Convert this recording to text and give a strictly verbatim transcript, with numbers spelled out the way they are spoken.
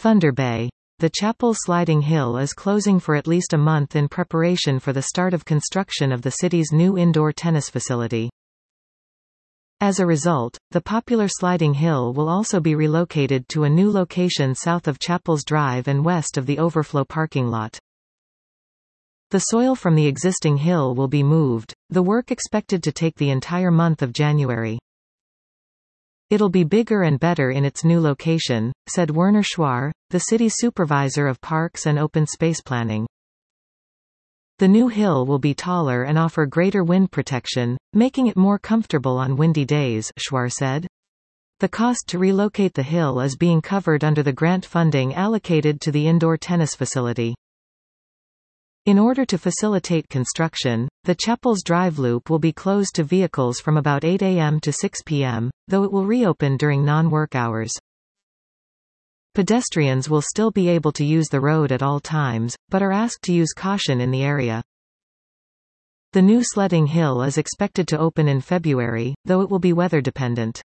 Thunder Bay. The Chapel Sliding Hill is closing for at least a month in preparation for the start of construction of the city's new indoor tennis facility. As a result, the popular Sliding Hill will also be relocated to a new location south of Chapels Drive and west of the overflow parking lot. The soil from the existing hill will be moved, the work expected to take the entire month of January. It'll be bigger and better in its new location, said Werner Schwar, the city's supervisor of parks and open space planning. The new hill will be taller and offer greater wind protection, making it more comfortable on windy days, Schwar said. The cost to relocate the hill is being covered under the grant funding allocated to the indoor tennis facility. In order to facilitate construction, the Chapels Drive loop will be closed to vehicles from about eight a m to six p m, though it will reopen during non-work hours. Pedestrians will still be able to use the road at all times, but are asked to use caution in the area. The new sledding hill is expected to open in February, though it will be weather dependent.